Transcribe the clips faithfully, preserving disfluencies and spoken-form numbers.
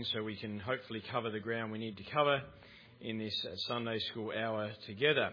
so we can hopefully cover the ground we need to cover in this Sunday school hour together.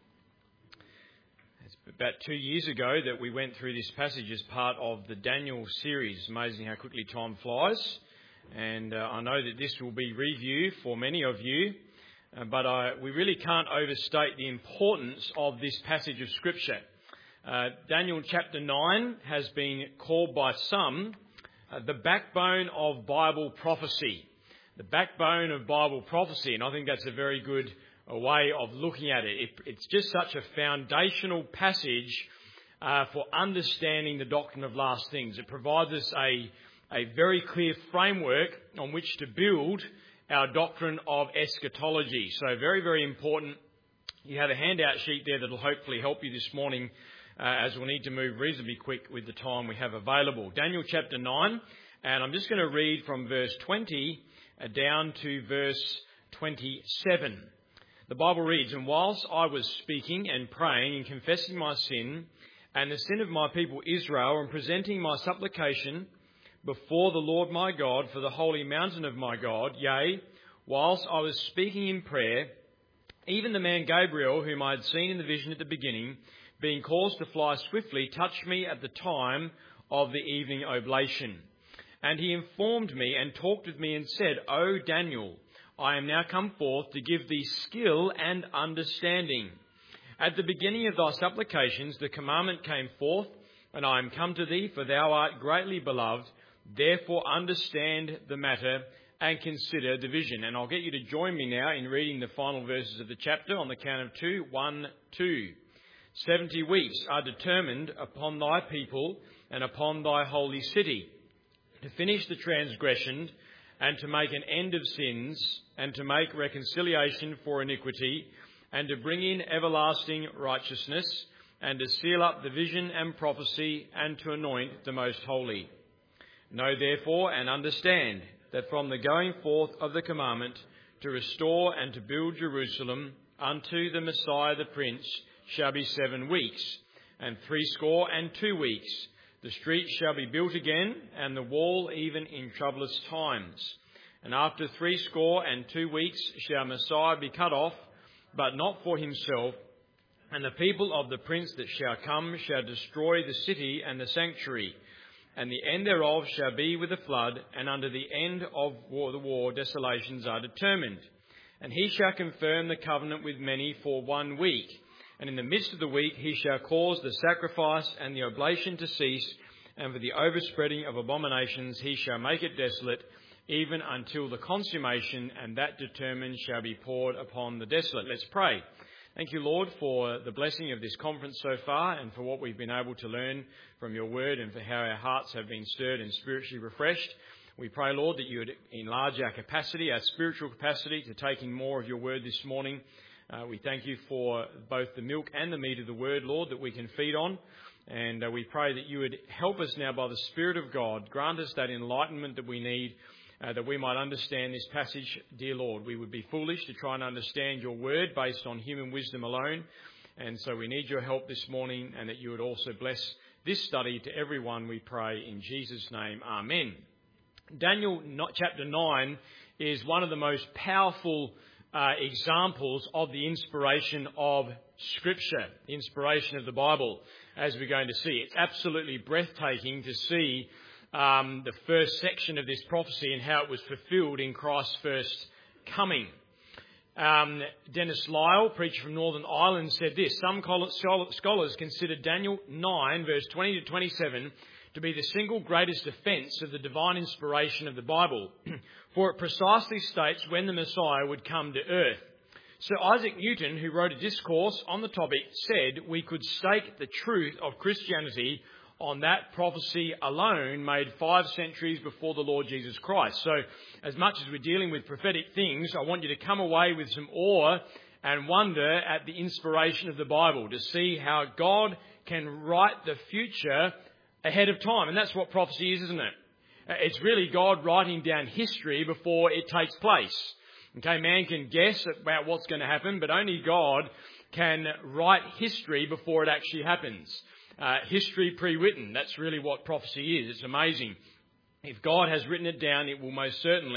It's about two years ago that we went through this passage as part of the Daniel series. It's amazing how quickly time flies, and uh, I know that this will be review for many of you, uh, but I, we really can't overstate the importance of this passage of Scripture. Uh, Daniel chapter nine has been called by some Uh, the backbone of Bible prophecy. The backbone of Bible prophecy, and I think that's a very good uh, way of looking at it. it. It's just such a foundational passage uh, for understanding the doctrine of last things. It provides us a, a very clear framework on which to build our doctrine of eschatology. So very, very important. You have a handout sheet there that will hopefully help you this morning, Uh, as we'll need to move reasonably quick with the time we have available. Daniel chapter nine, and I'm just going to read from verse twenty uh, down to verse twenty-seven. The Bible reads, "And whilst I was speaking and praying and confessing my sin and the sin of my people Israel, and presenting my supplication before the Lord my God for the holy mountain of my God, yea, whilst I was speaking in prayer, even the man Gabriel, whom I had seen in the vision at the beginning, being caused to fly swiftly, touched me at the time of the evening oblation. And he informed me and talked with me and said, O Daniel, I am now come forth to give thee skill and understanding. At the beginning of thy supplications the commandment came forth, and I am come to thee, for thou art greatly beloved. Therefore understand the matter and consider the vision." And I'll get you to join me now in reading the final verses of the chapter on the count of two. One, two. Seventy weeks are determined upon thy people and upon thy holy city, to finish the transgression and to make an end of sins and to make reconciliation for iniquity and to bring in everlasting righteousness and to seal up the vision and prophecy and to anoint the most holy. Know therefore and understand that from the going forth of the commandment to restore and to build Jerusalem unto the Messiah the Prince shall be seven weeks, and threescore and two weeks. The street shall be built again, and the wall even in troublous times. And after threescore and two weeks shall Messiah be cut off, but not for himself. And the people of the prince that shall come shall destroy the city and the sanctuary. And the end thereof shall be with a flood, and under the end of war, the war desolations are determined. And he shall confirm the covenant with many for one week. And in the midst of the week he shall cause the sacrifice and the oblation to cease, and for the overspreading of abominations he shall make it desolate, even until the consummation, and that determined shall be poured upon the desolate." Let's pray. Thank you, Lord, for the blessing of this conference so far, and for what we've been able to learn from your word, and for how our hearts have been stirred and spiritually refreshed. We pray, Lord, that you would enlarge our capacity, our spiritual capacity, to take in more of your word this morning. Uh, we thank you for both the milk and the meat of the word, Lord, that we can feed on. And uh, we pray that you would help us now by the Spirit of God. Grant us that enlightenment that we need, uh, that we might understand this passage, dear Lord. We would be foolish to try and understand your word based on human wisdom alone. And so we need your help this morning, and that you would also bless this study to everyone, we pray in Jesus' name. Amen. Daniel chapter nine is one of the most powerful Uh, examples of the inspiration of Scripture, the inspiration of the Bible, as we're going to see. It's absolutely breathtaking to see um, the first section of this prophecy and how it was fulfilled in Christ's first coming. Um, Dennis Lyle, preacher from Northern Ireland, said this: "Some scholars consider Daniel nine, verse twenty to twenty-seven, to be the single greatest offence of the divine inspiration of the Bible, for it precisely states when the Messiah would come to earth. Sir Isaac Newton, who wrote a discourse on the topic, said we could stake the truth of Christianity on that prophecy alone made five centuries before the Lord Jesus Christ." So as much as we're dealing with prophetic things, I want you to come away with some awe and wonder at the inspiration of the Bible, to see how God can write the future ahead of time. And that's what prophecy is, isn't it? It's really God writing down history before it takes place. Okay, man can guess about what's going to happen, but only God can write history before it actually happens. Uh, history pre-written, that's really what prophecy is. It's amazing. If God has written it down, it will most certainly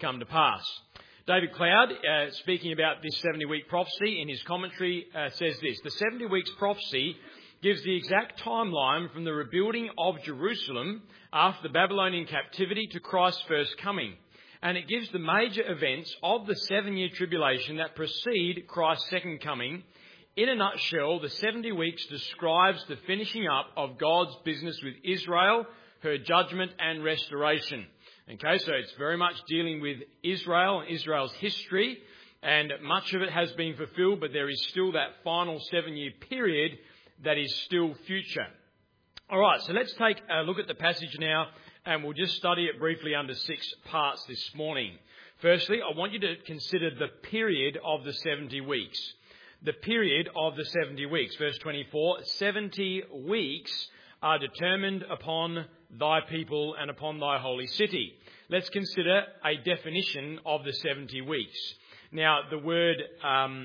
come to pass. David Cloud, uh, speaking about this seventy-week prophecy in his commentary, uh, says this: the seventy weeks prophecy gives the exact timeline from the rebuilding of Jerusalem after the Babylonian captivity to Christ's first coming. And it gives the major events of the seven-year tribulation that precede Christ's second coming. In a nutshell, the seventy weeks describes the finishing up of God's business with Israel, her judgment and restoration. Okay, so it's very much dealing with Israel and Israel's history, and much of it has been fulfilled, but there is still that final seven-year period that is still future. All right, so let's take a look at the passage now, and we'll just study it briefly under six parts this morning. Firstly, I want you to consider the period of the seventy weeks. The period of the seventy weeks. Verse twenty-four, seventy weeks are determined upon thy people and upon thy holy city. Let's consider a definition of the seventy weeks. Now, the word um,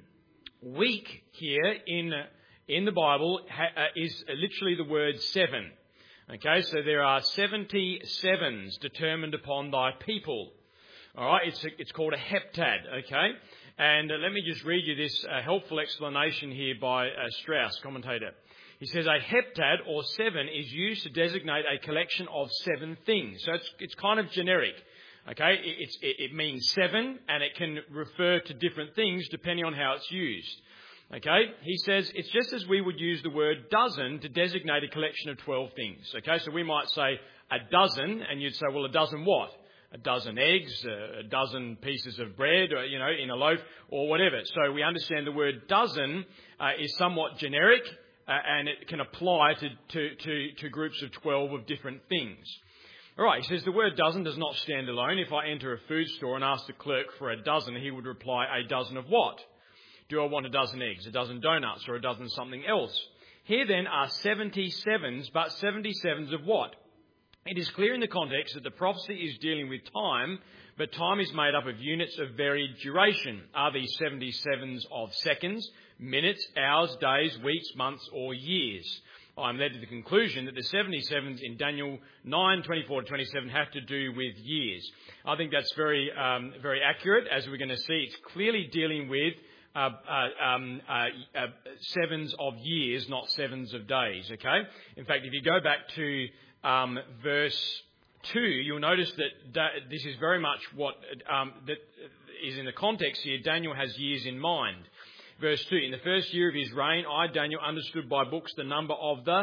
week here in, in the Bible ha- uh, is literally the word seven. Okay, so there are seventy sevens determined upon thy people. All right, it's, a, it's called a heptad, okay? And uh, let me just read you this uh, helpful explanation here by uh, Strauss, commentator. He says a heptad, or seven, is used to designate a collection of seven things. So it's, it's kind of generic. Okay, it, it's, it, it means seven, and it can refer to different things depending on how it's used. Okay, he says it's just as we would use the word dozen to designate a collection of twelve things. Okay, so we might say a dozen, and you'd say, well, a dozen what? A dozen eggs, a dozen pieces of bread, or, you know, in a loaf, or whatever. So we understand the word dozen uh, is somewhat generic. Uh, and it can apply to, to, to, to groups of twelve of different things. All right, he says the word dozen does not stand alone. If I enter a food store and ask the clerk for a dozen, he would reply, a dozen of what? Do I want a dozen eggs, a dozen donuts, or a dozen something else? Here then are seventy sevens, but seventy sevens of what? It is clear in the context that the prophecy is dealing with time, but time is made up of units of varied duration. Are these seventy sevens of seconds, minutes, hours, days, weeks, months, or years? I'm led to the conclusion that the seventy sevens in Daniel nine, twenty-four to twenty-seven have to do with years. I think that's very, um, very accurate. As we're going to see, it's clearly dealing with uh, uh, um, uh, uh, sevens of years, not sevens of days. Okay. In fact, if you go back to um, verse two, you'll notice that da- this is very much what um, that is in the context here. Daniel has years in mind. Verse two, in the first year of his reign, I, Daniel, understood by books the number of the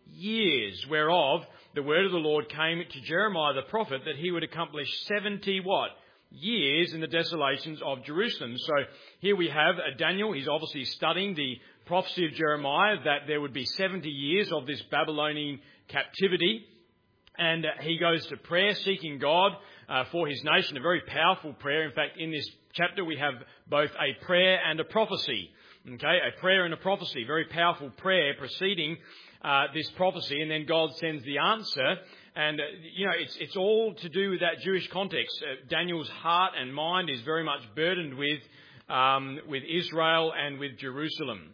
years, whereof the word of the Lord came to Jeremiah the prophet, that he would accomplish seventy what? Years in the desolations of Jerusalem. So here we have uh, Daniel. He's obviously studying the prophecy of Jeremiah that there would be seventy years of this Babylonian captivity. And uh, he goes to prayer, seeking God uh, for his nation, a very powerful prayer. In fact, in this chapter we have both a prayer and a prophecy. Okay, a prayer and a prophecy, very powerful prayer preceding uh, this prophecy, and then God sends the answer. And, uh, you know, it's it's all to do with that Jewish context. Uh, Daniel's heart and mind is very much burdened with um, with Israel and with Jerusalem.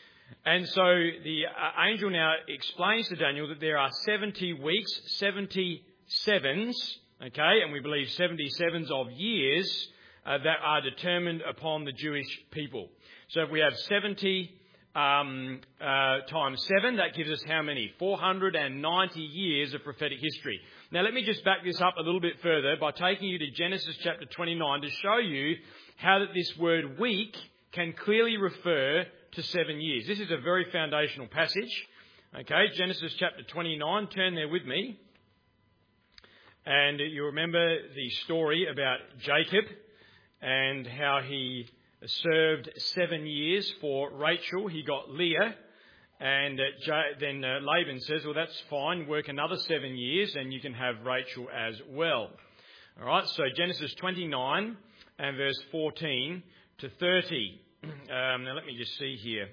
And so the uh, angel now explains to Daniel that there are seventy weeks, seventy sevens, okay, and we believe seventy sevens of years uh, that are determined upon the Jewish people. So if we have seventy um, uh, times seven, that gives us how many? four hundred ninety years of prophetic history. Now let me just back this up a little bit further by taking you to Genesis chapter twenty-nine to show you how that this word week can clearly refer to seven years. This is a very foundational passage. Okay, Genesis chapter twenty-nine, turn there with me. And you remember the story about Jacob and how he served seven years for Rachel. He got Leah, and uh, J- then uh, Laban says, well, that's fine, work another seven years and you can have Rachel as well. All right, so Genesis twenty-nine and verse fourteen to thirty. Um, now let me just see here.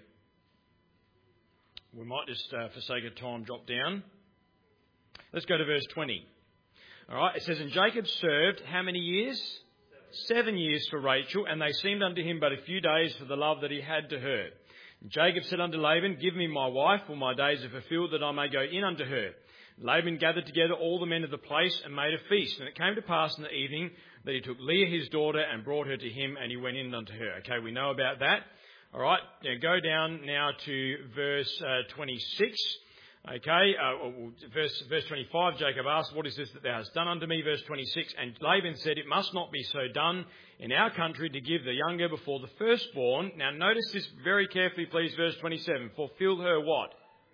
We might just, uh, for sake of time, drop down. Let's go to verse twenty. All right, it says, and Jacob served how many years? Seven. Seven years for Rachel, and they seemed unto him but a few days for the love that he had to her. And Jacob said unto Laban, give me my wife, for my days are fulfilled, that I may go in unto her. Laban gathered together all the men of the place and made a feast. And it came to pass in the evening, that he took Leah his daughter and brought her to him, and he went in unto her. Okay, we know about that. All right, now go down now to verse uh, twenty-six. Okay, uh, verse, verse twenty-five, Jacob asked, what is this that thou hast done unto me? Verse twenty-six, and Laban said, it must not be so done in our country to give the younger before the firstborn. Now notice this very carefully, please, verse twenty-seven. Fulfill her what?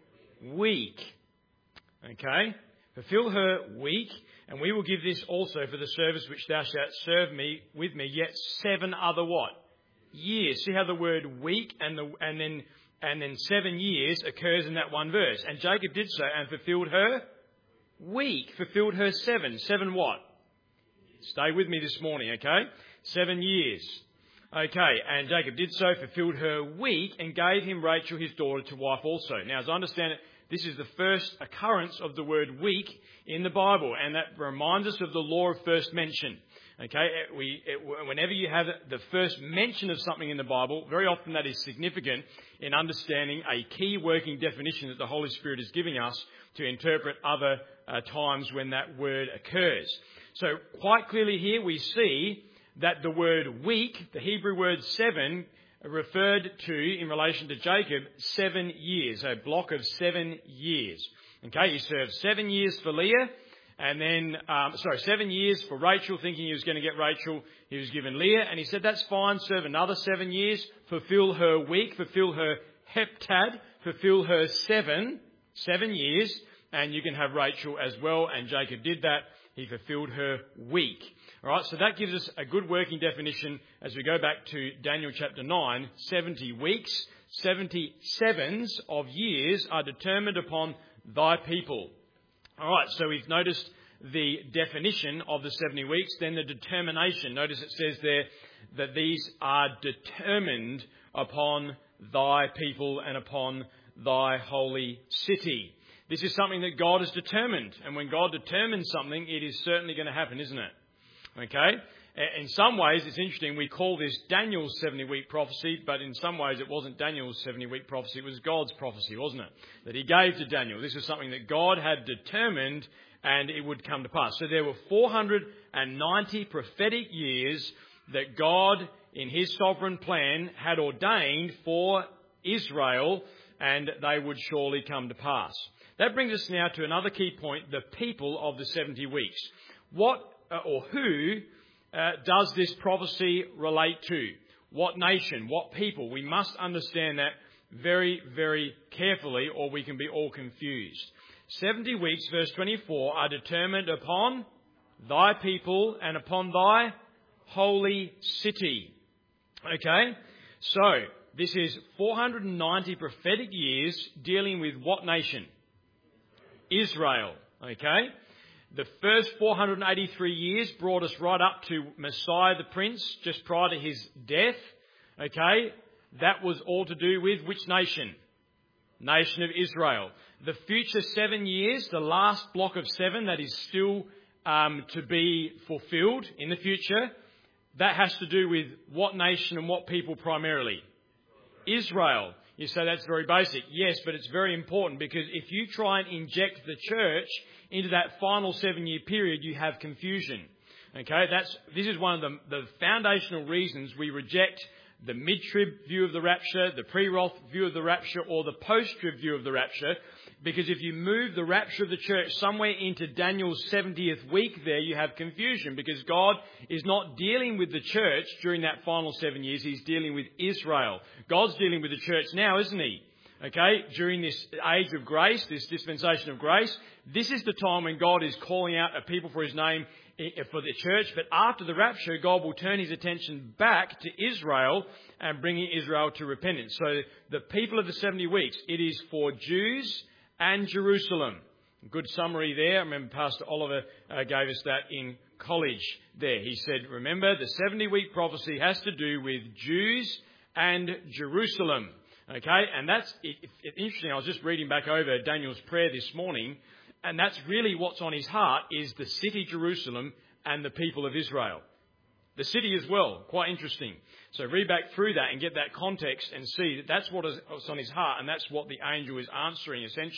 Weak. Okay, fulfill her weak, and we will give this also for the service which thou shalt serve me with me, yet seven other what? Years. See how the word weak and the and then and then seven years occurs in that one verse. And Jacob did so and fulfilled her week. Fulfilled her seven. Seven what? Stay with me this morning, okay? Seven years. Okay, and Jacob did so, fulfilled her week, and gave him Rachel his daughter to wife also. Now, as I understand it, this is the first occurrence of the word week in the Bible, and that reminds us of the law of first mention. Okay, we, it, whenever you have the first mention of something in the Bible, very often that is significant in understanding a key working definition that the Holy Spirit is giving us to interpret other uh, times when that word occurs. So quite clearly here we see that the word week, the Hebrew word seven, referred to, in relation to Jacob, seven years, a block of seven years. Okay, he served seven years for Leah. And then, um, sorry, seven years for Rachel, thinking he was going to get Rachel. He was given Leah, and he said, that's fine, serve another seven years, fulfill her week, fulfill her heptad, fulfill her seven, seven years, and you can have Rachel as well. And Jacob did that. He fulfilled her week. All right, so that gives us a good working definition as we go back to Daniel chapter nine. seventy weeks, seventy sevens of years are determined upon thy people. All right, so we've noticed the definition of the seventy weeks, then the determination. Notice it says there that these are determined upon thy people and upon thy holy city. This is something that God has determined, and when God determines something, it is certainly going to happen, isn't it? Okay? In some ways, it's interesting, we call this Daniel's seventy-week prophecy, but in some ways it wasn't Daniel's seventy-week prophecy, it was God's prophecy, wasn't it? That he gave to Daniel. This was something that God had determined, and it would come to pass. So there were four hundred ninety prophetic years that God, in his sovereign plan, had ordained for Israel, and they would surely come to pass. That brings us now to another key point, the people of the seventy weeks. What or who Uh, does this prophecy relate to? What nation? What people? We must understand that very, very carefully, or we can be all confused. seventy weeks, verse twenty-four, are determined upon thy people and upon thy holy city. Okay? So, this is four hundred ninety prophetic years dealing with what nation? Israel. Okay? The first four hundred eighty-three years brought us right up to Messiah the Prince, just prior to his death. Okay, that was all to do with which nation? Nation of Israel. The future seven years, the last block of seven that is still um, to be fulfilled in the future, that has to do with what nation and what people primarily? Israel. You say that's very basic. Yes, but it's very important, because if you try and inject the church into that final seven-year period, you have confusion. Okay, that's this is one of the, the foundational reasons we reject the mid-trib view of the rapture, the pre-wrath view of the rapture, or the post-trib view of the rapture. Because if you move the rapture of the church somewhere into Daniel's seventieth week there, you have confusion, because God is not dealing with the church during that final seven years. He's dealing with Israel. God's dealing with the church now, isn't he? Okay, during this age of grace, this dispensation of grace, this is the time when God is calling out a people for his name for the church. But after the rapture, God will turn his attention back to Israel and bringing Israel to repentance. So the people of the seventy weeks, it is for Jews and Jerusalem. Good summary there. I remember Pastor Oliver uh, gave us that in college there. He said, remember, the seventy-week prophecy has to do with Jews and Jerusalem. Okay, and that's it, it, interesting. I was just reading back over Daniel's prayer this morning, and that's really what's on his heart, is the city Jerusalem and the people of Israel. The city as well, quite interesting. So read back through that and get that context and see that that's what is, what's on his heart, and that's what the angel is answering essentially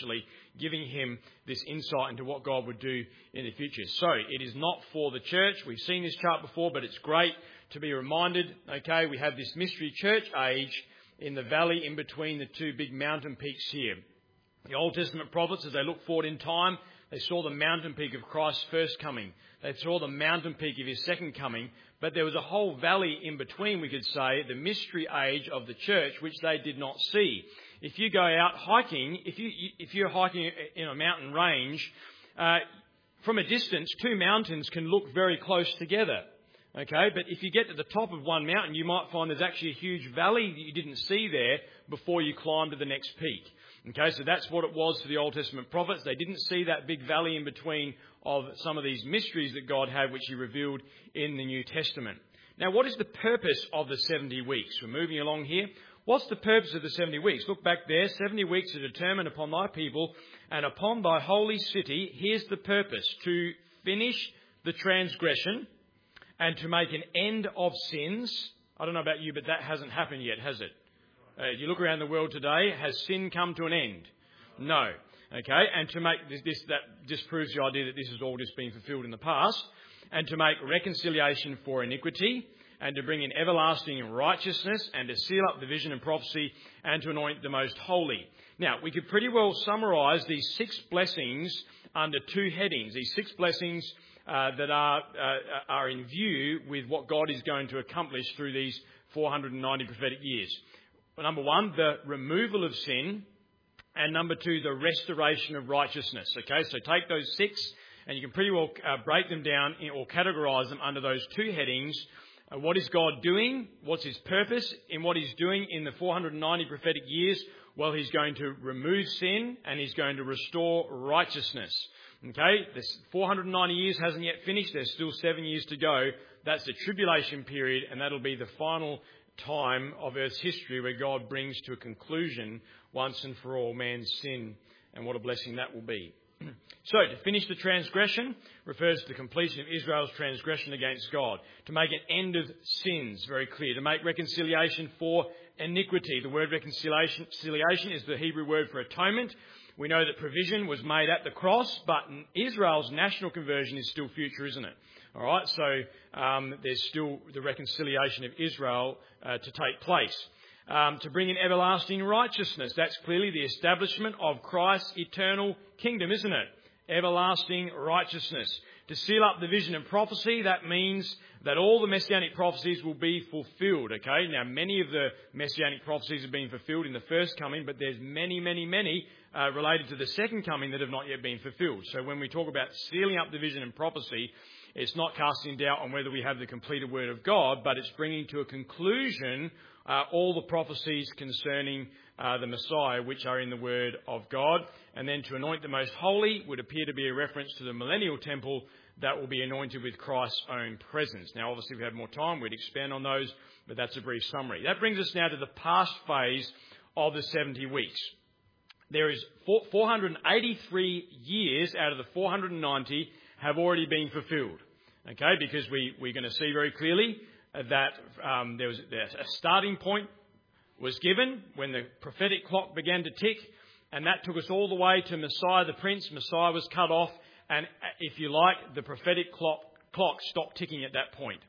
giving him this insight into what God would do in the future. So it is not for the church. We've seen this chart before, but it's great to be reminded. Okay, we have this mystery church age in the valley in between the two big mountain peaks here. The Old Testament prophets, as they look forward in time, they saw the mountain peak of Christ's first coming. They saw the mountain peak of his second coming. But there was a whole valley in between, we could say, the mystery age of the church, which they did not see. If you go out hiking, if, you, if you're hiking in a mountain range, uh, from a distance, two mountains can look very close together. Okay, but if you get to the top of one mountain, you might find there's actually a huge valley that you didn't see there before you climb to the next peak. Okay, so that's what it was for the Old Testament prophets. They didn't see that big valley in between of some of these mysteries that God had, which he revealed in the New Testament. Now, what is the purpose of the seventy weeks? We're moving along here. What's the purpose of the seventy weeks? Look back there. seventy weeks are determined upon thy people and upon thy holy city. Here's the purpose: to finish the transgression and to make an end of sins. I don't know about you, but that hasn't happened yet, has it? Uh, if you look around the world today, has sin come to an end? No. Okay, and to make this, this, that disproves the idea that this has all just been fulfilled in the past. And to make reconciliation for iniquity, and to bring in everlasting righteousness, and to seal up the vision and prophecy, and to anoint the most holy. Now, we could pretty well summarise these six blessings under two headings. These six blessings uh, that are uh, are in view with what God is going to accomplish through these four hundred ninety prophetic years. Number one, the removal of sin. And number two, the restoration of righteousness. Okay, so take those six and you can pretty well uh, break them down in, or categorise them under those two headings. Uh, what is God doing? What's his purpose in what he's doing in the four hundred ninety prophetic years? Well, he's going to remove sin and he's going to restore righteousness. Okay, this four hundred ninety years hasn't yet finished. There's still seven years to go. That's the tribulation period, and that'll be the final time of Earth's history where God brings to a conclusion once and for all man's sin, and what a blessing that will be. So, to finish the transgression refers to the completion of Israel's transgression against God. To make an end of sins, very clear. To make reconciliation for iniquity. The word reconciliation is the Hebrew word for atonement. We know that provision was made at the cross, but Israel's national conversion is still future, isn't it? All right, so um, there's still the reconciliation of Israel uh, to take place. Um, to bring in everlasting righteousness. That's clearly the establishment of Christ's eternal kingdom, isn't it? Everlasting righteousness. To seal up the vision and prophecy, that means that all the messianic prophecies will be fulfilled, okay? Now, many of the messianic prophecies have been fulfilled in the first coming, but there's many, many, many uh, related to the second coming that have not yet been fulfilled. So when we talk about sealing up the vision and prophecy, it's not casting doubt on whether we have the completed word of God, but it's bringing to a conclusion uh, all the prophecies concerning uh, the Messiah, which are in the word of God. And then to anoint the most holy would appear to be a reference to the millennial temple that will be anointed with Christ's own presence. Now, obviously, if we had more time, we'd expand on those, but that's a brief summary. That brings us now to the past phase of the seventy weeks. There is four hundred eighty-three years out of the four hundred ninety have already been fulfilled. Okay, because we, we're going to see very clearly that um, there was a starting point was given when the prophetic clock began to tick, and that took us all the way to Messiah the Prince. Messiah was cut off, and if you like, the prophetic clock, clock stopped ticking at that point.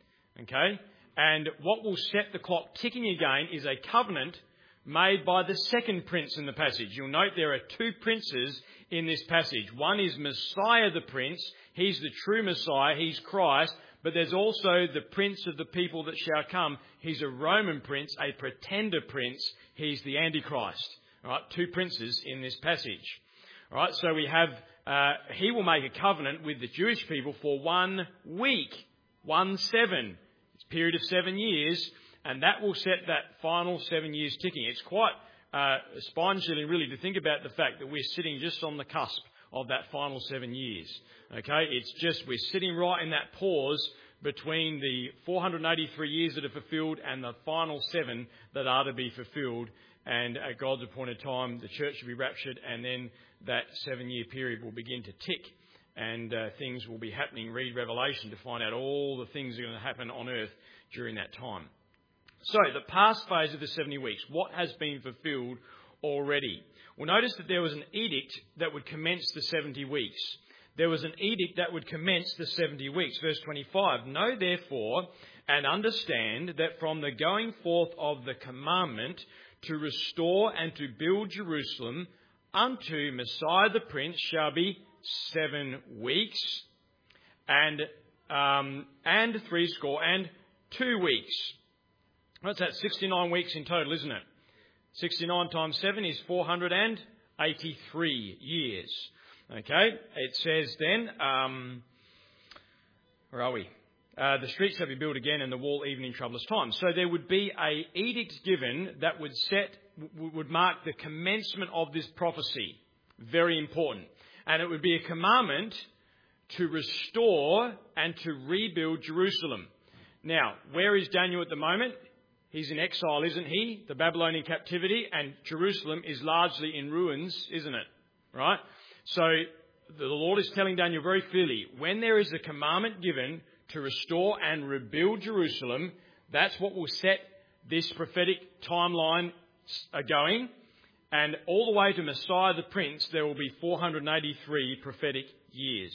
Okay, and what will set the clock ticking again is a covenant made by the second prince in the passage. You'll note there are two princes in this passage. One is Messiah the Prince. He's the true Messiah. He's Christ. But there's also the Prince of the people that shall come. He's a Roman prince, a pretender prince. He's the Antichrist. All right, two princes in this passage. All right, so we have, uh, he will make a covenant with the Jewish people for one week, one seven. It's a period of seven years. And that will set that final seven years ticking. It's quite uh, spine-chilling, really, to think about the fact that we're sitting just on the cusp of that final seven years. Okay, it's just we're sitting right in that pause between the four hundred eighty-three years that are fulfilled and the final seven that are to be fulfilled. And at God's appointed time, the church will be raptured, and then that seven-year period will begin to tick, and uh, things will be happening. Read Revelation to find out all the things that are going to happen on earth during that time. So, the past phase of the seventy weeks, what has been fulfilled already. Well, notice that there was an edict that would commence the seventy weeks. There was an edict that would commence the seventy weeks. Verse twenty-five, know therefore and understand that from the going forth of the commandment to restore and to build Jerusalem unto Messiah the Prince shall be seven weeks and um, and threescore and two weeks. What's that? sixty-nine weeks in total, isn't it? sixty-nine times seven is four hundred eighty-three years. Okay, it says then, um, where are we? Uh, the streets shall be built again and the wall even in troublous times. So there would be a edict given that would set, would mark the commencement of this prophecy. Very important. And it would be a commandment to restore and to rebuild Jerusalem. Now, where is Daniel at the moment? He's in exile, isn't he? The Babylonian captivity, and Jerusalem is largely in ruins, isn't it? Right? So the Lord is telling Daniel very clearly, when there is a commandment given to restore and rebuild Jerusalem, that's what will set this prophetic timeline going. And all the way to Messiah the Prince, there will be four hundred eighty-three prophetic years.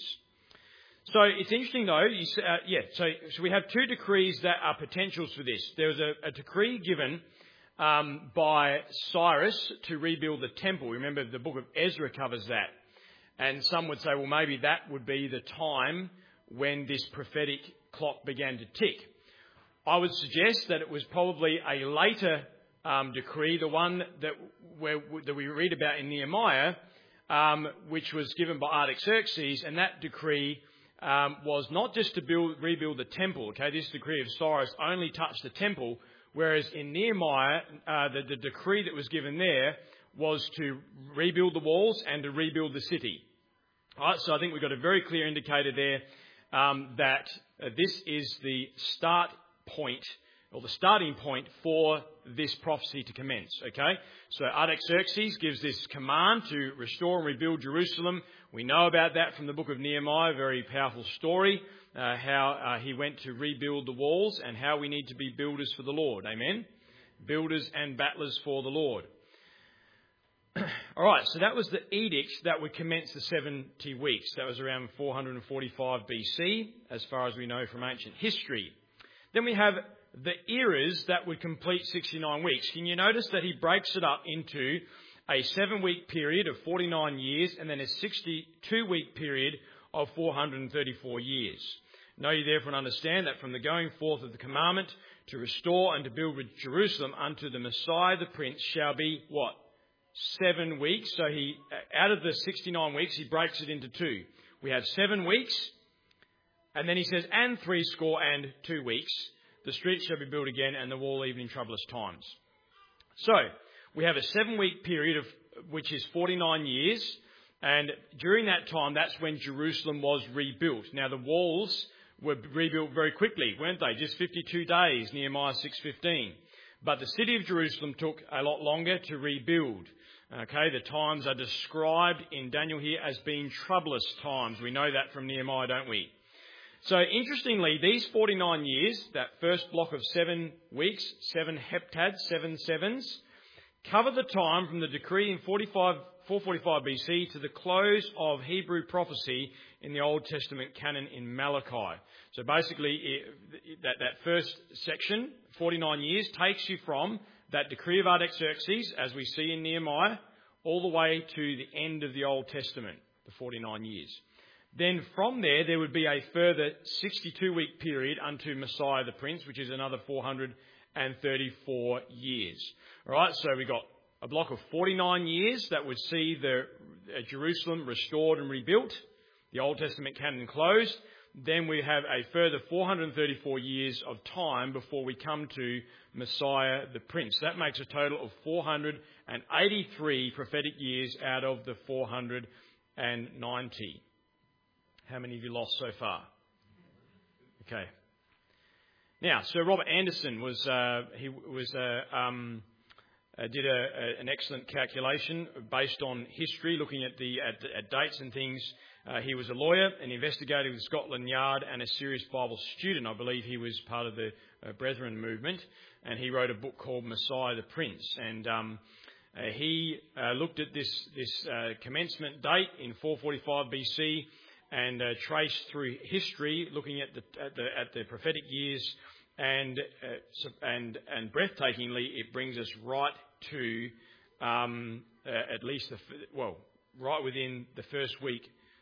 So it's interesting though, you, uh, yeah, so, so we have two decrees that are potentials for this. There was a, a decree given um, by Cyrus to rebuild the temple. Remember, the book of Ezra covers that. And some would say, well, maybe that would be the time when this prophetic clock began to tick. I would suggest that it was probably a later um, decree, the one that, where, that we read about in Nehemiah, um, which was given by Artaxerxes, and that decree um, was not just to build, rebuild the temple. Okay, this decree of Cyrus only touched the temple, whereas in Nehemiah, uh, the, the decree that was given there was to rebuild the walls and to rebuild the city. All right, so I think we've got a very clear indicator there um, that uh, this is the start point, or the starting point for this prophecy to commence. Okay, so Artaxerxes gives this command to restore and rebuild Jerusalem. We know about that from the book of Nehemiah, a very powerful story, uh, how uh, he went to rebuild the walls and how we need to be builders for the Lord. Amen? Builders and battlers for the Lord. All right, so that was the edict that would commence the seventy weeks. That was around four hundred forty-five B C, as far as we know from ancient history. Then we have the eras that would complete sixty-nine weeks. Can you notice that he breaks it up into a seven-week period of forty-nine years and then a sixty-two-week period of four hundred thirty-four years? Know ye therefore and understand that from the going forth of the commandment to restore and to build with Jerusalem unto the Messiah the Prince shall be what? Seven weeks. So he, out of the sixty-nine weeks, he breaks it into two. We have seven weeks, and then he says, and threescore and two weeks, the streets shall be built again, and the wall even in troublous times. So we have a seven-week period of which is forty-nine years, and during that time, that's when Jerusalem was rebuilt. Now the walls were rebuilt very quickly, weren't they? Just fifty-two days, Nehemiah six fifteen. But the city of Jerusalem took a lot longer to rebuild. Okay, the times are described in Daniel here as being troublous times. We know that from Nehemiah, don't we? So interestingly, these forty-nine years, that first block of seven weeks, seven heptads, seven sevens, cover the time from the decree in forty-five, four forty-five B C to the close of Hebrew prophecy in the Old Testament canon in Malachi. So basically, that, that first section, forty-nine years, takes you from that decree of Artaxerxes, as we see in Nehemiah, all the way to the end of the Old Testament, the forty-nine years. Then from there, there would be a further sixty-two-week period unto Messiah the Prince, which is another four hundred thirty-four years. All right, so we've got a block of forty-nine years that would see the uh, Jerusalem restored and rebuilt, the Old Testament canon closed. Then we have a further four hundred thirty-four years of time before we come to Messiah the Prince. That makes a total of four hundred eighty-three prophetic years out of the four hundred ninety. How many have you lost so far? Okay. Now, Sir Robert Anderson was uh, he was uh, um, uh, did a, a, an excellent calculation based on history, looking at the at, at dates and things. Uh, he was a lawyer, an investigator with Scotland Yard, and a serious Bible student. I believe he was part of the uh, Brethren movement, and he wrote a book called Messiah the Prince. And um, Uh, he uh, looked at this, this uh, commencement date in four forty-five B C and uh, traced through history, looking at the, at the, at the prophetic years, and, uh, and, and breathtakingly, it brings us right to um, uh, at least, the, well, right within the first week,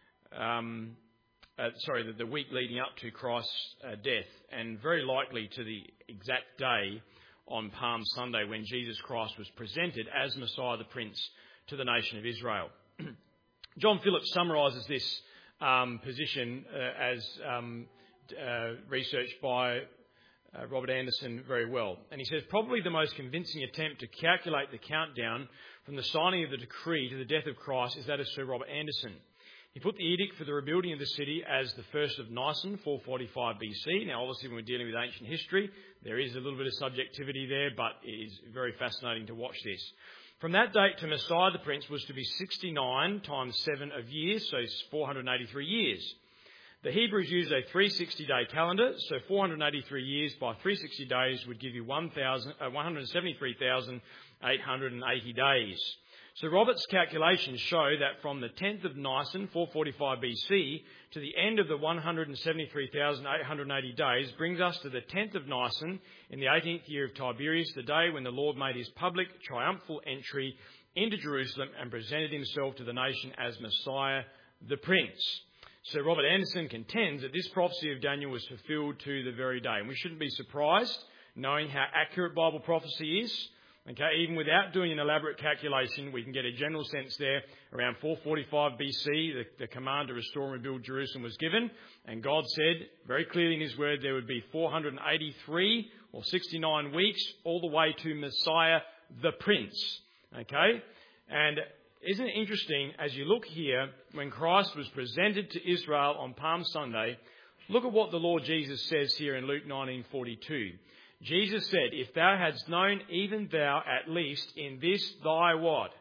um, uh, sorry, the, the week leading up to Christ's uh, death, and very likely to the exact day on Palm Sunday when Jesus Christ was presented as Messiah the Prince to the nation of Israel. John Phillips summarises this um, position uh, as um, uh, researched by uh, Robert Anderson very well. And he says, probably the most convincing attempt to calculate the countdown from the signing of the decree to the death of Christ is that of Sir Robert Anderson. He put the edict for the rebuilding of the city as the first of Nisan, four forty-five B C. Now, obviously, when we're dealing with ancient history, there is a little bit of subjectivity there, but it is very fascinating to watch this. From that date to Messiah the Prince was to be sixty-nine times seven of years, so it's four hundred eighty-three years. The Hebrews used a three hundred sixty day calendar, so four hundred eighty-three years by three hundred sixty days would give you one hundred seventy-three thousand eight hundred eighty days. So Robert's calculations show that from the tenth of Nisan, four forty-five B C, to the end of the one hundred seventy-three thousand eight hundred eighty days brings us to the tenth of Nisan in the eighteenth year of Tiberius, the day when the Lord made his public triumphal entry into Jerusalem and presented himself to the nation as Messiah the Prince. Sir Robert Anderson contends that this prophecy of Daniel was fulfilled to the very day. And we shouldn't be surprised, knowing how accurate Bible prophecy is. Okay, even without doing an elaborate calculation, we can get a general sense there. Around four forty-five B C, the, the command to restore and rebuild Jerusalem was given, and God said very clearly in his word there would be four hundred eighty-three or sixty-nine weeks all the way to Messiah the Prince. Okay, and isn't it interesting, as you look here, when Christ was presented to Israel on Palm Sunday, look at what the Lord Jesus says here in Luke nineteen forty-two. Jesus said, if thou hadst known, even thou at least in this thy what?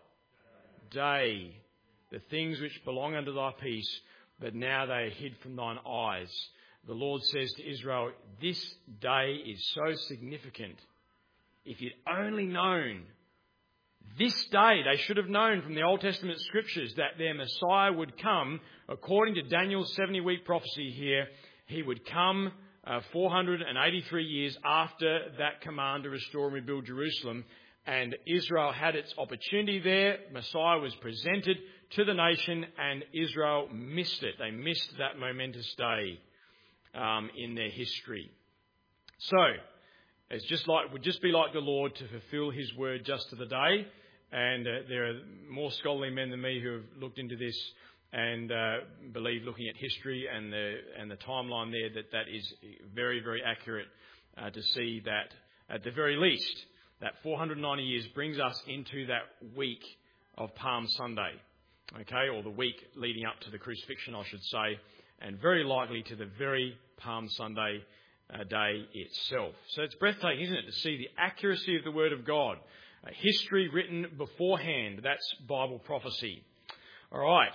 Day, the things which belong unto thy peace, but now they are hid from thine eyes. The Lord says to Israel, this day is so significant. If you'd only known this day, they should have known from the Old Testament scriptures that their Messiah would come, according to Daniel's seventy-week prophecy here, he would come Uh, four hundred eighty-three years after that command to restore and rebuild Jerusalem, and Israel had its opportunity there. Messiah was presented to the nation, and Israel missed it. They missed that momentous day um, in their history. So, it's just like would just be like the Lord to fulfil His word just to the day. And uh, there are more scholarly men than me who have looked into this and uh, believe, looking at history and the and the timeline there, that that is very, very accurate uh, to see that, at the very least, that four hundred ninety years brings us into that week of Palm Sunday, okay, or the week leading up to the crucifixion, I should say, and very likely to the very Palm Sunday uh, day itself. So it's breathtaking, isn't it, to see the accuracy of the Word of God. Uh, history written beforehand, that's Bible prophecy. All right.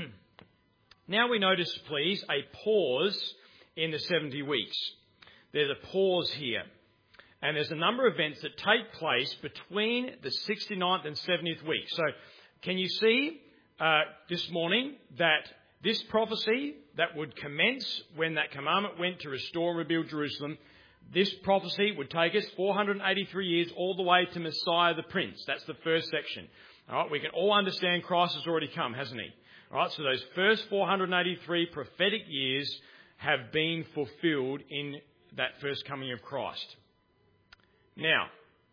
Now we notice, please, a pause in the seventy weeks. There's a pause here. And there's a number of events that take place between the sixty-ninth and seventieth week. So can you see uh, this morning that this prophecy that would commence when that commandment went to restore and rebuild Jerusalem, this prophecy would take us four hundred eighty-three years all the way to Messiah the Prince. That's the first section. All right, we can all understand Christ has already come, hasn't he? All right, so those first four hundred eighty-three prophetic years have been fulfilled in that first coming of Christ. Now,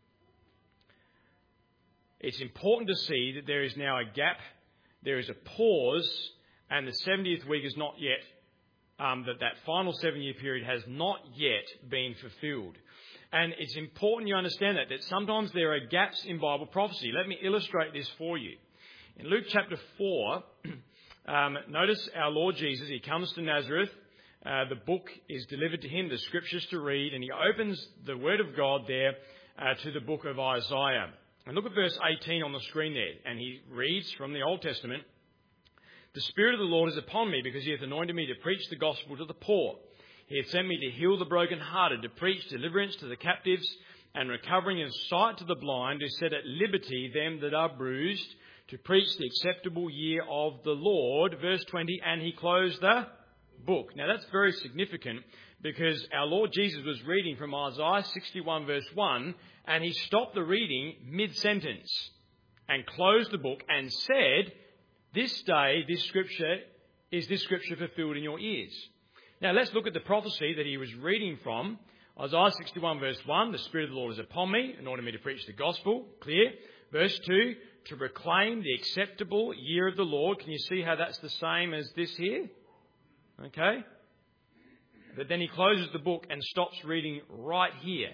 it's important to see that there is now a gap, there is a pause, and the seventieth week is not yet, um, that that final seven-year period has not yet been fulfilled. And it's important you understand that, that sometimes there are gaps in Bible prophecy. Let me illustrate this for you. In Luke chapter four, um, notice our Lord Jesus, he comes to Nazareth. Uh, the book is delivered to him, the scriptures to read, and he opens the word of God there uh, to the book of Isaiah. And look at verse eighteen on the screen there. And he reads from the Old Testament, "The Spirit of the Lord is upon me, because he hath anointed me to preach the gospel to the poor. He hath sent me to heal the brokenhearted, to preach deliverance to the captives, and recovering of sight to the blind, to set at liberty them that are bruised, to preach the acceptable year of the Lord. Verse twenty, and he closed the book. Now that's very significant, because our Lord Jesus was reading from Isaiah sixty-one verse one, and he stopped the reading mid-sentence and closed the book and said, this day, this scripture, is this scripture fulfilled in your ears? Now let's look at the prophecy that he was reading from. Isaiah sixty-one verse one, the Spirit of the Lord is upon me, in order me to preach the gospel. Clear. Verse two, to proclaim the acceptable year of the Lord. Can you see how that's the same as this here? Okay. But then he closes the book and stops reading right here.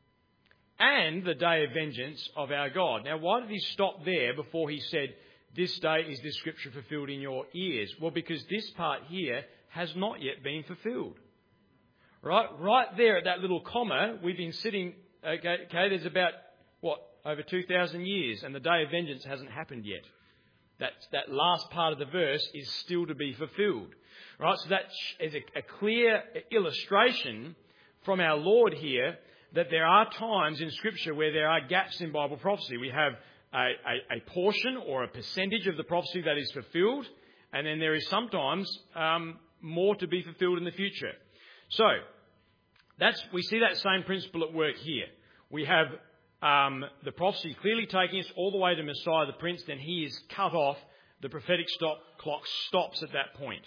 And the day of vengeance of our God. Now, why did he stop there before he said, this day is this scripture fulfilled in your ears? Well, because this part here has not yet been fulfilled. Right? Right there at that little comma, we've been sitting, okay, okay there's about, what, over two thousand years, and the day of vengeance hasn't happened yet. That, that last part of the verse is still to be fulfilled. Right? So that is a, a clear illustration from our Lord here that there are times in Scripture where there are gaps in Bible prophecy. We have a, a, a portion or a percentage of the prophecy that is fulfilled, and then there is sometimes um, more to be fulfilled in the future. So, that's we see that same principle at work here. We have um, the prophecy clearly taking us all the way to Messiah the Prince, then he is cut off. The prophetic stop, clock stops at that point.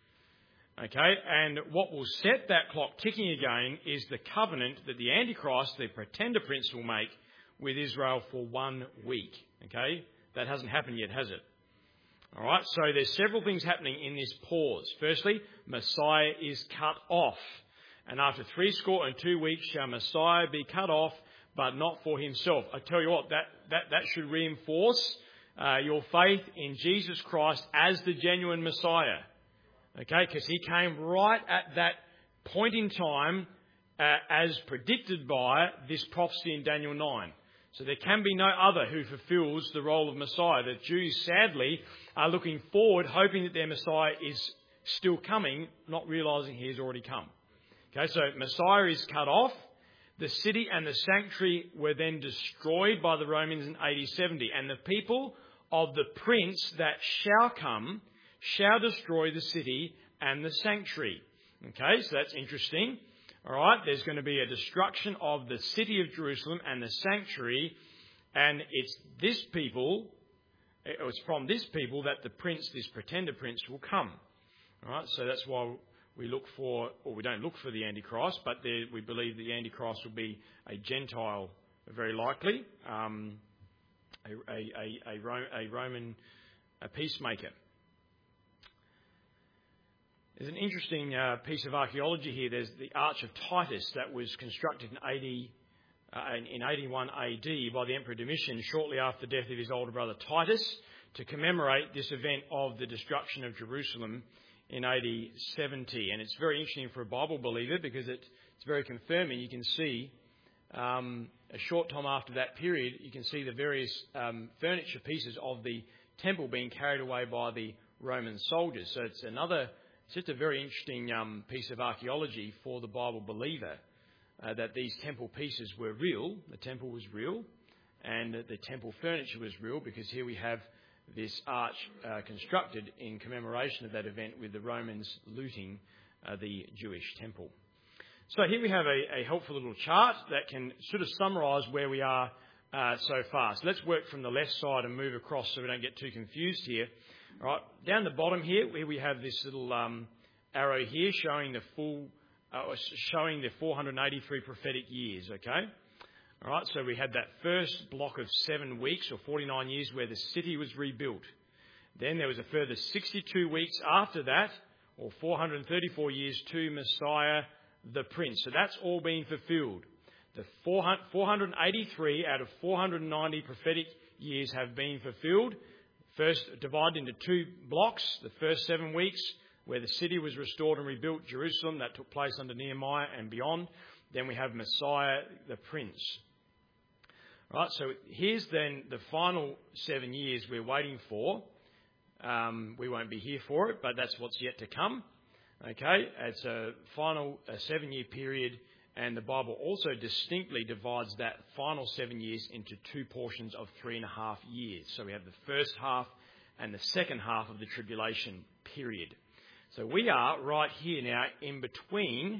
Okay, and what will set that clock ticking again is the covenant that the Antichrist, the pretender prince, will make with Israel for one week. Okay, that hasn't happened yet, has it? All right, so there's several things happening in this pause. Firstly, Messiah is cut off. And after three score and two weeks shall Messiah be cut off, but not for himself. I tell you what, that, that, that should reinforce uh, your faith in Jesus Christ as the genuine Messiah. Okay, because he came right at that point in time uh, as predicted by this prophecy in Daniel nine. So there can be no other who fulfills the role of Messiah. The Jews, sadly, are looking forward, hoping that their Messiah is still coming, not realising he has already come. Okay, so Messiah is cut off. The city and the sanctuary were then destroyed by the Romans in A D seventy. And the people of the prince that shall come shall destroy the city and the sanctuary. Okay, so that's interesting. All right, there's going to be a destruction of the city of Jerusalem and the sanctuary, and it's this people, it's from this people that the prince, this pretender prince, will come. All right, so that's why we look for, or we don't look for the Antichrist, but there, we believe the Antichrist will be a Gentile, very likely, um, a, a, a, a, a Roman a peacemaker. There's an interesting uh, piece of archaeology here. There's the Arch of Titus that was constructed in eighty, uh, in eighty-one A D by the Emperor Domitian shortly after the death of his older brother Titus to commemorate this event of the destruction of Jerusalem in A D seventy. And it's very interesting for a Bible believer because it, it's very confirming. You can see um, a short time after that period, you can see the various um, furniture pieces of the temple being carried away by the Roman soldiers. So it's another... It's just a very interesting um, piece of archaeology for the Bible believer, uh, that these temple pieces were real, the temple was real, and the temple furniture was real, because here we have this arch uh, constructed in commemoration of that event with the Romans looting uh, the Jewish temple. So here we have a, a helpful little chart that can sort of summarise where we are uh, so far. So let's work from the left side and move across so we don't get too confused here. All right, down the bottom here, where we have this little um, arrow here showing the full, uh, showing the four hundred eighty-three prophetic years. Okay, all right. So we had that first block of seven weeks or forty-nine years where the city was rebuilt. Then there was a further sixty-two weeks after that, or four hundred thirty-four years to Messiah the Prince. So that's all been fulfilled. The four hundred eighty-three out of four hundred ninety prophetic years have been fulfilled. First, divided into two blocks. The first seven weeks, where the city was restored and rebuilt, Jerusalem, that took place under Nehemiah and beyond. Then we have Messiah the Prince. Right, so here's then the final seven years we're waiting for. Um, we won't be here for it, but that's what's yet to come. Okay, it's a final a seven-year period, And the Bible also distinctly divides that final seven years into two portions of three and a half years. So we have the first half and the second half of the tribulation period. So we are right here now in between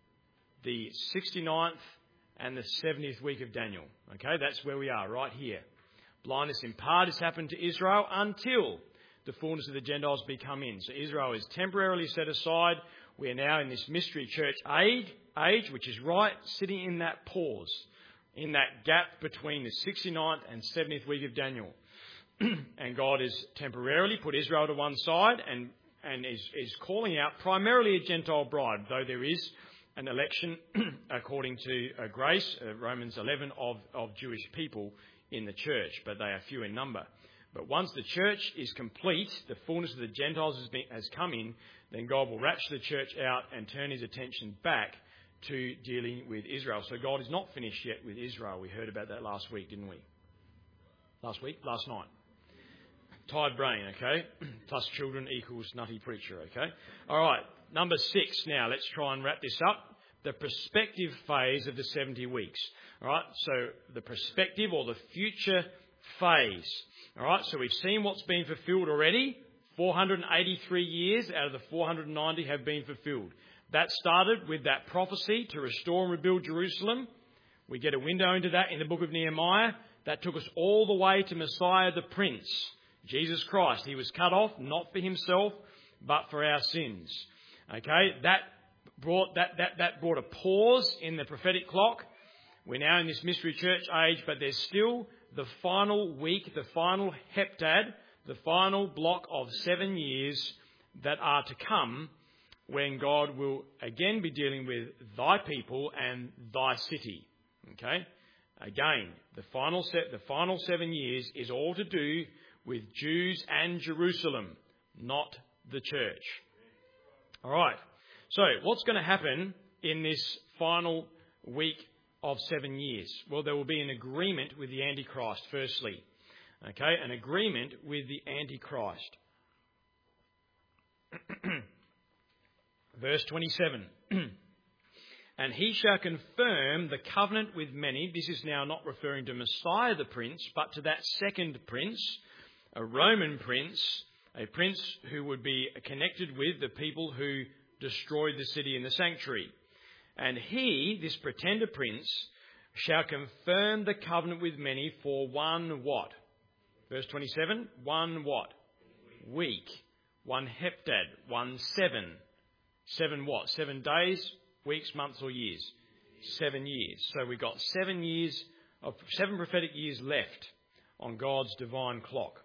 the sixty-ninth and the seventieth week of Daniel. Okay, that's where we are, right here. Blindness in part has happened to Israel until the fullness of the Gentiles be come in. So Israel is temporarily set aside. We are now in this mystery church age, age, which is right sitting in that pause, in that gap between the sixty-ninth and seventieth week of Daniel. And God has temporarily put Israel to one side and, and is, is calling out primarily a Gentile bride, though there is an election according to uh, grace, uh, Romans eleven, of, of Jewish people in the church, but they are few in number. But once the church is complete, the fullness of the Gentiles has, been, has come in, then God will rapture the church out and turn his attention back to dealing with Israel. So God is not finished yet with Israel. We heard about that last week, didn't we? Last week? Last night. Tired brain, okay? Plus children equals nutty preacher, okay? All right, number six now. Let's try and wrap this up. The prospective phase of the seventy weeks. All right, so the prospective or the future phase. All right, so we've seen what's been fulfilled already. four hundred eighty-three years out of the four hundred ninety have been fulfilled. That started with that prophecy to restore and rebuild Jerusalem. We get a window into that in the book of Nehemiah. That took us all the way to Messiah the Prince, Jesus Christ. He was cut off, not for himself, but for our sins. Okay, that brought that that that brought a pause in the prophetic clock. We're now in this mystery church age, but there's still the final week, the final heptad, the final block of seven years that are to come, when God will again be dealing with thy people and thy city. Okay, again, the final set, the final seven years is all to do with Jews and Jerusalem, not the church. All right. So what's going to happen in this final week of seven years? Well, there will be an agreement with the Antichrist, firstly. Okay, an agreement with the Antichrist. Verse twenty-seven. And he shall confirm the covenant with many. This is now not referring to Messiah the Prince, but to that second prince, a Roman prince, a prince who would be connected with the people who destroyed the city and the sanctuary. And he, this pretender prince, shall confirm the covenant with many for one what? Verse twenty-seven, one what? Week. One heptad. One seven. Seven what? Seven days, weeks, months or years? Seven years. So we've got seven years, of seven prophetic years left on God's divine clock.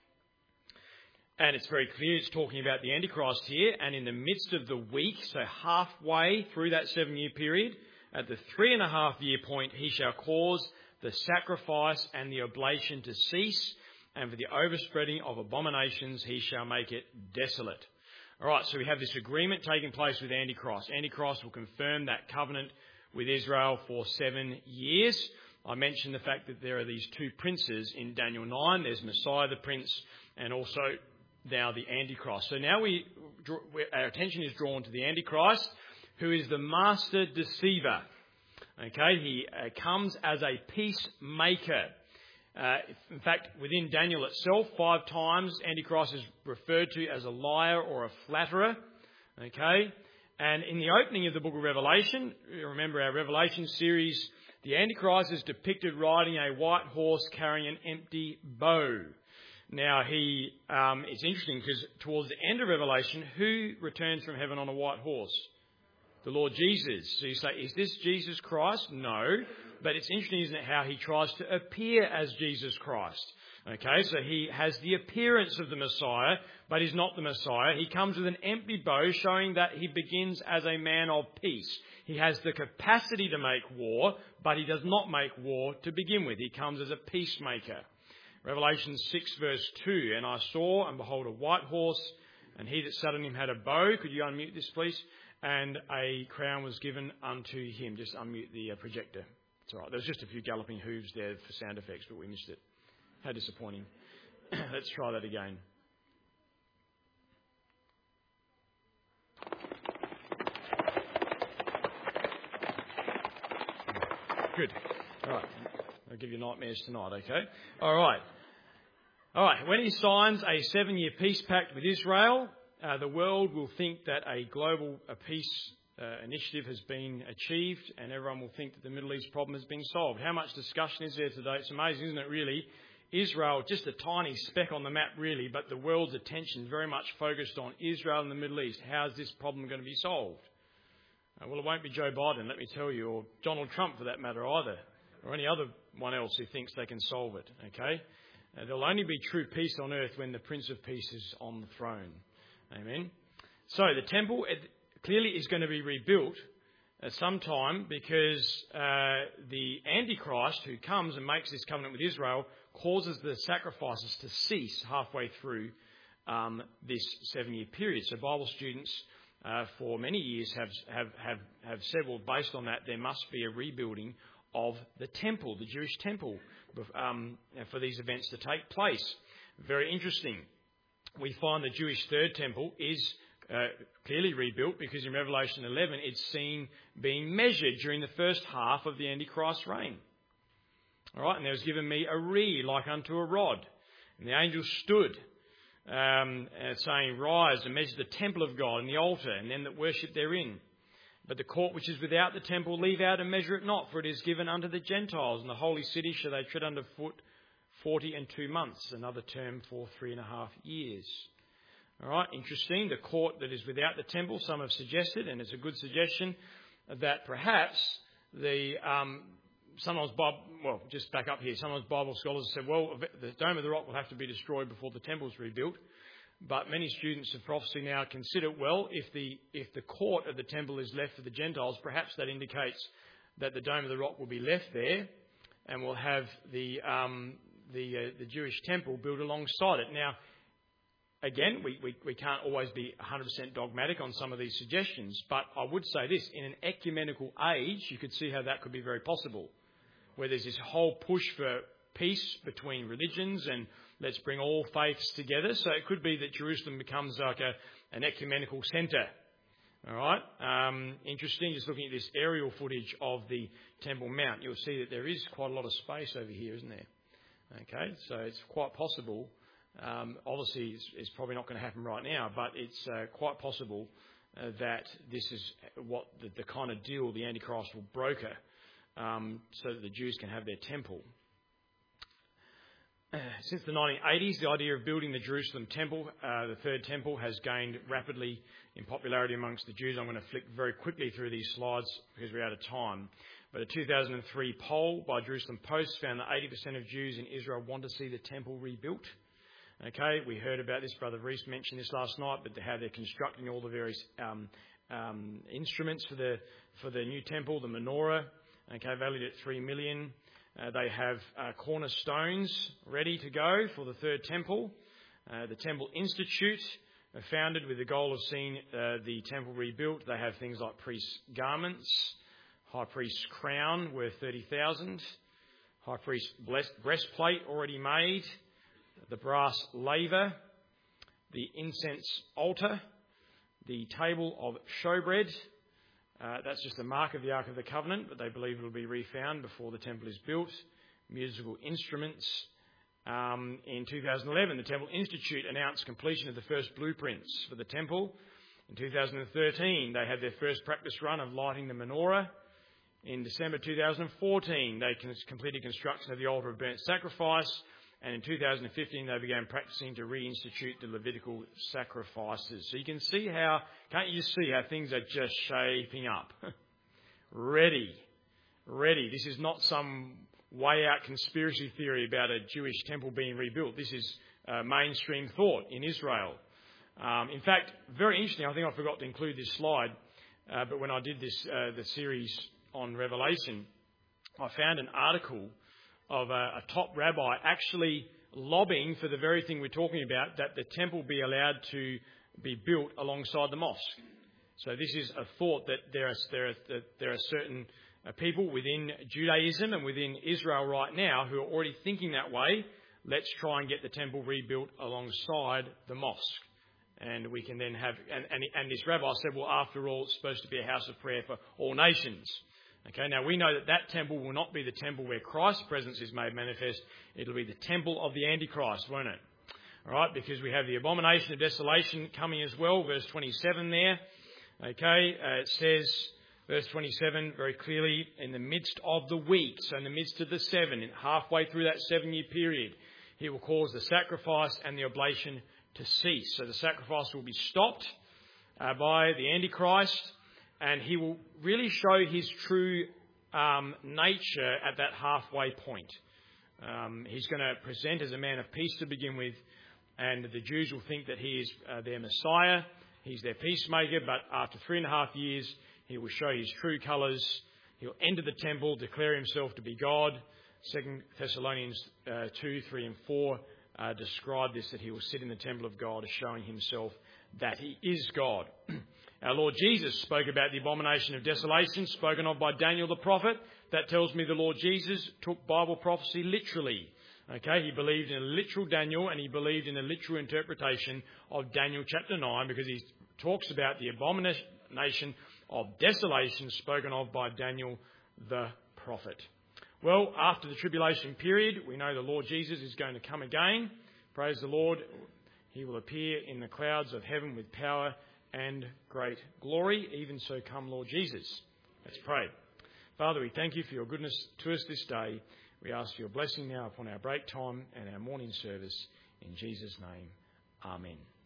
And it's very clear it's talking about the Antichrist here. And in the midst of the week, so halfway through that seven-year period, at the three and a half year point, he shall cause the sacrifice and the oblation to cease, and for the overspreading of abominations he shall make it desolate. All right, so we have this agreement taking place with Antichrist. Antichrist will confirm that covenant with Israel for seven years. I mentioned the fact that there are these two princes in Daniel nine. There's Messiah the Prince and also now the Antichrist. So now we, our attention is drawn to the Antichrist, who is the master deceiver. Okay, he uh, comes as a peacemaker. Uh, in fact, within Daniel itself, five times Antichrist is referred to as a liar or a flatterer. Okay, and in the opening of the book of Revelation, remember our Revelation series, the Antichrist is depicted riding a white horse carrying an empty bow. Now, he um, it's interesting because towards the end of Revelation, who returns from heaven on a white horse? The Lord Jesus. So you say, is this Jesus Christ? No. But it's interesting, isn't it, how he tries to appear as Jesus Christ. Okay, so he has the appearance of the Messiah, but he's not the Messiah. He comes with an empty bow, showing that he begins as a man of peace. He has the capacity to make war, but he does not make war to begin with. He comes as a peacemaker. Revelation six verse two, and I saw, and behold, a white horse, and he that sat on him had a bow. Could you unmute this, please? And a crown was given unto him. Just unmute the uh, projector. It's all right. There was just a few galloping hooves there for sound effects, but we missed it. How disappointing. Let's try that again. Good. All right. I'll give you nightmares tonight, okay? All right. All right. When he signs a seven-year peace pact with Israel, uh, the world will think that a global a peace uh, initiative has been achieved, and everyone will think that the Middle East problem has been solved. How much discussion is there today? It's amazing, isn't it, really? Israel, just a tiny speck on the map, really, but the world's attention very much focused on Israel and the Middle East. How's this problem going to be solved? Uh, well, it won't be Joe Biden, let me tell you, or Donald Trump for that matter either, or any other one else who thinks they can solve it, okay? Uh, there'll only be true peace on earth when the Prince of Peace is on the throne. Amen? So the temple it clearly is going to be rebuilt at some time because uh, the Antichrist who comes and makes this covenant with Israel causes the sacrifices to cease halfway through um, this seven-year period. So Bible students uh, for many years have, have, have, have said, well, based on that, there must be a rebuilding of the temple, the Jewish temple, um, for these events to take place. Very interesting. We find the Jewish third temple is uh, clearly rebuilt because in Revelation eleven it's seen being measured during the first half of the Antichrist's reign. All right, and there was given me a reed like unto a rod. And the angel stood, um, uh, saying, Rise and measure the temple of God and the altar and them that worship therein. But the court which is without the temple leave out and measure it not, for it is given unto the Gentiles. And the holy city shall they tread under foot forty and two months, another term for three and a half years. All right, interesting. The court that is without the temple, some have suggested, and it's a good suggestion, that perhaps the... Um, Sometimes, Bible, well, just back up here, sometimes Bible scholars have said, well, the Dome of the Rock will have to be destroyed before the temple is rebuilt. But many students of prophecy now consider, well, if the if the court of the temple is left for the Gentiles, perhaps that indicates that the Dome of the Rock will be left there, and we'll have the um, the uh, the Jewish temple built alongside it. Now, again, we, we, we can't always be one hundred percent dogmatic on some of these suggestions, but I would say this, in an ecumenical age, you could see how that could be very possible, where there's this whole push for peace between religions and let's bring all faiths together. So it could be that Jerusalem becomes like a, an ecumenical centre. All right. Um, interesting, just looking at this aerial footage of the Temple Mount, you'll see that there is quite a lot of space over here, isn't there? Okay, so it's quite possible. Um, obviously, it's, it's probably not going to happen right now, but it's uh, quite possible uh, that this is what the, the kind of deal the Antichrist will broker. Um, so that the Jews can have their temple. Uh, since the nineteen eighties, the idea of building the Jerusalem temple, uh, the third temple, has gained rapidly in popularity amongst the Jews. I'm going to flick very quickly through these slides because we're out of time. But a two thousand three poll by Jerusalem Post found that eighty percent of Jews in Israel want to see the temple rebuilt. Okay, we heard about this. Brother Reese mentioned this last night, but how they're constructing all the various um, um, instruments for the for the new temple, the menorah. Okay, valued at three million dollars. Uh, they have uh, cornerstones ready to go for the third temple. Uh, the Temple Institute, uh, founded with the goal of seeing uh, the temple rebuilt. They have things like priest's garments, high priest's crown worth thirty thousand dollars, high priest's breastplate already made, the brass laver, the incense altar, the table of showbread. Uh, that's just a mark of the Ark of the Covenant, but they believe it will be refound before the temple is built. Musical instruments. Um, in two thousand eleven, the Temple Institute announced completion of the first blueprints for the temple. In two thousand thirteen, they had their first practice run of lighting the menorah. In December two thousand fourteen, they completed construction of the altar of burnt sacrifice. And in two thousand fifteen, they began practicing to reinstitute the Levitical sacrifices. So you can see how, can't you see how things are just shaping up? Ready. Ready. This is not some way out conspiracy theory about a Jewish temple being rebuilt. This is uh, mainstream thought in Israel. Um, in fact, very interesting, I think I forgot to include this slide, uh, but when I did this, uh, the series on Revelation, I found an article of a, a top rabbi actually lobbying for the very thing we're talking about, that the temple be allowed to be built alongside the mosque. So this is a thought that there are, there are, that there are certain uh, people within Judaism and within Israel right now who are already thinking that way. Let's try and get the temple rebuilt alongside the mosque. And we can then have, and, and, and this rabbi said, well, after all, it's supposed to be a house of prayer for all nations. Okay, now we know that that temple will not be the temple where Christ's presence is made manifest. It'll be the temple of the Antichrist, won't it? All right, because we have the abomination of desolation coming as well, verse twenty-seven there. Okay, uh, it says, verse twenty-seven, very clearly, in the midst of the week, so in the midst of the seven, halfway through that seven-year period, he will cause the sacrifice and the oblation to cease. So the sacrifice will be stopped uh, by the Antichrist, and he will really show his true um, nature at that halfway point. Um, he's going to present as a man of peace to begin with, and the Jews will think that he is uh, their Messiah. He's their peacemaker, but after three and a half years, he will show his true colours. He'll enter the temple, declare himself to be God. Second Thessalonians uh, two, three and four uh, describe this, that he will sit in the temple of God, showing himself that he is God. Our Lord Jesus spoke about the abomination of desolation, spoken of by Daniel the prophet. That tells me the Lord Jesus took Bible prophecy literally. Okay, he believed in a literal Daniel, and he believed in a literal interpretation of Daniel chapter nine, because he talks about the abomination of desolation spoken of by Daniel the prophet. Well, after the tribulation period, we know the Lord Jesus is going to come again. Praise the Lord. He will appear in the clouds of heaven with power and great glory. Even so come, Lord Jesus. Let's pray. Father, we thank you for your goodness to us this day. We ask for your blessing now upon our break time and our morning service. In Jesus' name, amen.